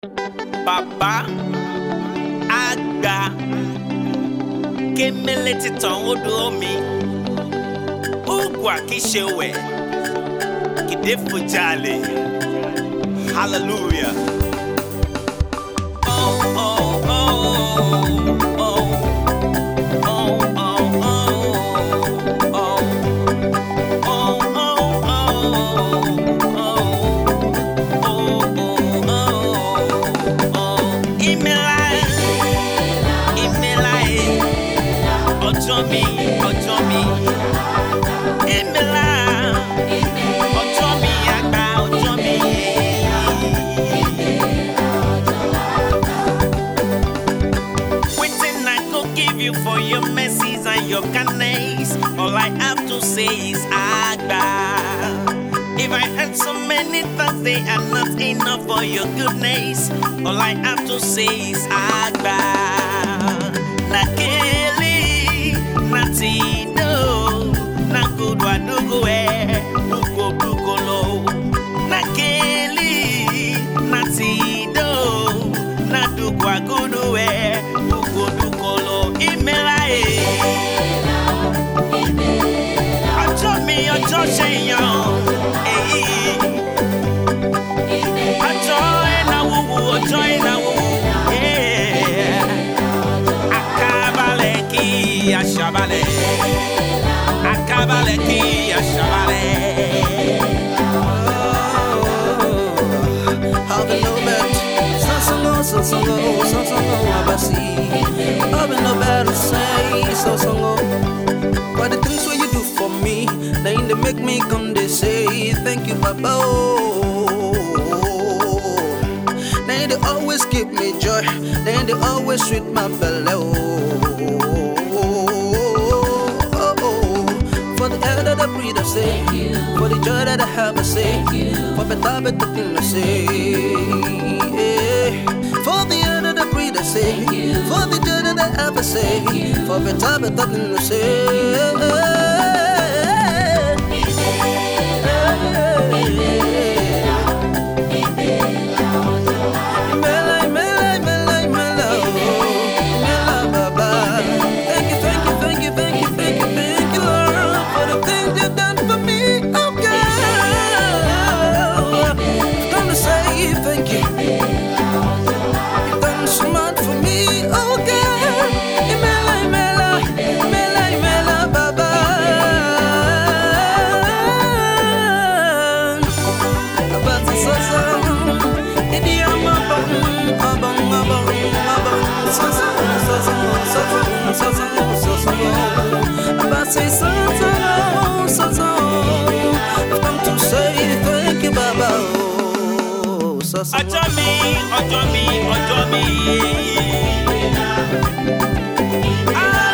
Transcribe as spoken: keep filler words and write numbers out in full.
Baba Aga Kemeleti tongo mi Ugwa kishewe Kidefu jale Hallelujah. Oh oh oh oh Ojomi, Ojomi, Imela, Ojomi, Agba, Ojomi. Waiting I go give you for your mercies and your kindness. All I have to say is Agba. If I had so many thoughts, they are not enough for your goodness. All I have to say is Agba. Nakeli, Natido, Nakudwa Dugue, Buko Bukolo. Nakeli, Natido, Nadukwa Gudue, Buko Bukolo. Imelae, Ajomi, Ajosheyon. Ashabale, akabale ki ashabale. How can no bet? So so so so so so abasi. How can no better say so so go? For the things what you do for me, then they make me come they say thank you, Baba. Then they always give me joy. Then they always sweet my belly. For the air that I breathe, I say, for the joy that I have, I say, for better, better thing I say. For the air that I breathe, I say, for the joy that I have, I say, for better, better thing I say. Say so, so, so, so. I've come to say thank you, Baba. So, so. Ojomi, Ojomi, Ojomi. Ah.